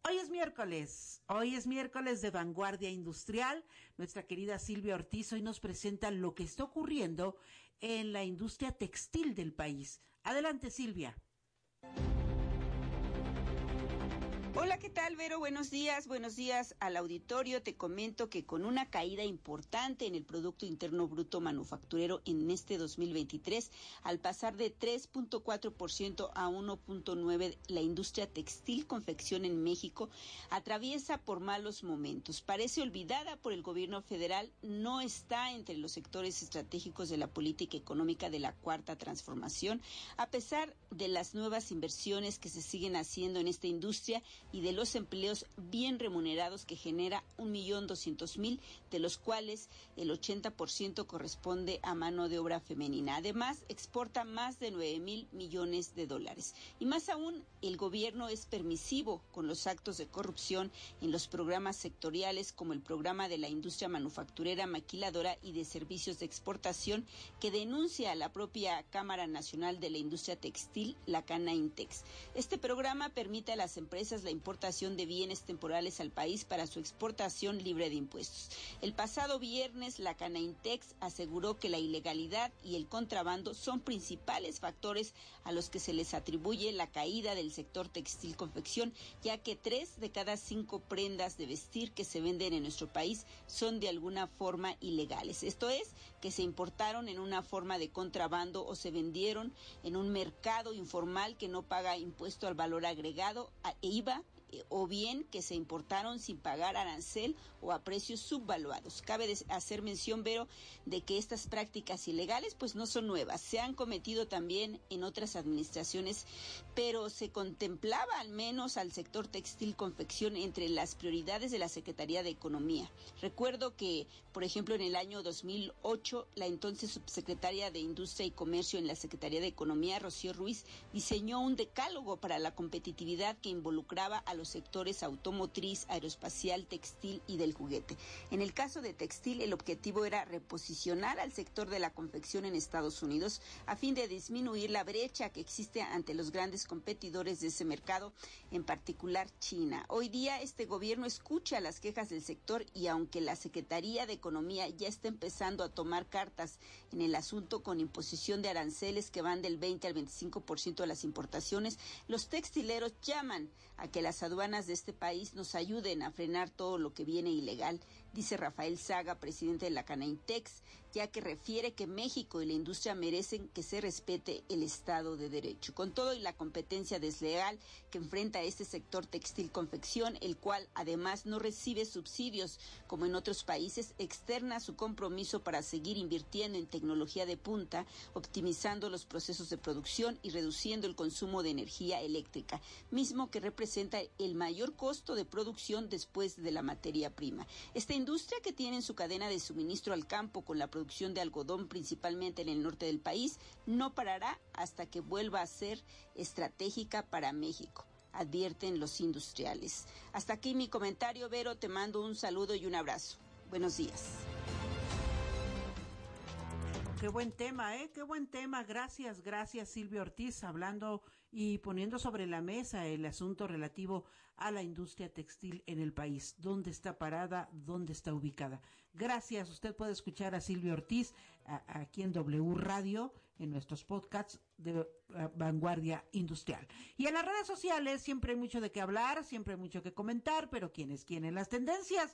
Hoy es miércoles de Vanguardia Industrial. Nuestra querida Silvia Ortiz hoy nos presenta lo que está ocurriendo en la industria textil del país. Adelante, Silvia. Hola, ¿qué tal, Vero? Buenos días al auditorio. Te comento que con una caída importante en el Producto Interno Bruto Manufacturero en este 2023, al pasar de 3.4% a 1.9%, la industria textil confección en México atraviesa por malos momentos. Parece olvidada por el gobierno federal, no está entre los sectores estratégicos de la política económica de la Cuarta Transformación, a pesar de las nuevas inversiones que se siguen haciendo en esta industria y de los empleos bien remunerados que genera 1.200.000, de los cuales el 80% corresponde a mano de obra femenina. Además, exporta más de 9.000 millones de dólares. Y más aún, el gobierno es permisivo con los actos de corrupción en los programas sectoriales, como el programa de la industria manufacturera, maquiladora y de servicios de exportación, que denuncia a la propia Cámara Nacional de la Industria Textil, la Canaintex. Este programa permite a las empresas la importación de bienes temporales al país para su exportación libre de impuestos. El pasado viernes, la Canaintex aseguró que la ilegalidad y el contrabando son principales factores a los que se les atribuye la caída del sector textil confección, ya que 3 de cada 5 prendas de vestir que se venden en nuestro país son de alguna forma ilegales. Esto es, que se importaron en una forma de contrabando o se vendieron en un mercado informal que no paga impuesto al valor agregado, IVA, o bien que se importaron sin pagar arancel o a precios subvaluados. Cabe hacer mención, Vero, de que estas prácticas ilegales pues no son nuevas, se han cometido también en otras administraciones, pero se contemplaba al menos al sector textil confección entre las prioridades de la Secretaría de Economía. Recuerdo que, por ejemplo, en el año 2008, la entonces subsecretaria de Industria y Comercio en la Secretaría de Economía, Rocío Ruiz, diseñó un decálogo para la competitividad que involucraba a los sectores automotriz, aeroespacial, textil y del juguete. En el caso de textil, el objetivo era reposicionar al sector de la confección en Estados Unidos a fin de disminuir la brecha que existe ante los grandes competidores de ese mercado, en particular China. Hoy día este gobierno escucha las quejas del sector y aunque la Secretaría de Economía ya está empezando a tomar cartas en el asunto con imposición de aranceles que van del 20 al 25% de las importaciones, los textileros llaman a que las aduanas de este país nos ayuden a frenar todo lo que viene ilegal, dice Rafael Saga, presidente de la Canaintex, ya que refiere que México y la industria merecen que se respete el Estado de Derecho. Con todo y la competencia desleal que enfrenta este sector textil confección, el cual además no recibe subsidios como en otros países, externa su compromiso para seguir invirtiendo en tecnología de punta, optimizando los procesos de producción y reduciendo el consumo de energía eléctrica, mismo que representa el mayor costo de producción después de la materia prima. Esta industria, que tiene en su cadena de suministro al campo con la producción de algodón principalmente en el norte del país, no parará hasta que vuelva a ser estratégica para México, advierten los industriales. Hasta aquí mi comentario, Vero, te mando un saludo y un abrazo. Buenos días. Qué buen tema, qué buen tema. Gracias, Silvia Ortiz, hablando y poniendo sobre la mesa el asunto relativo a la industria textil en el país. ¿Dónde está parada? ¿Dónde está ubicada? Gracias. Usted puede escuchar a Silvia Ortiz aquí en W Radio, en nuestros podcasts de Vanguardia Industrial. Y en las redes sociales siempre hay mucho de qué hablar, siempre hay mucho que comentar, pero ¿quién es quién en las tendencias?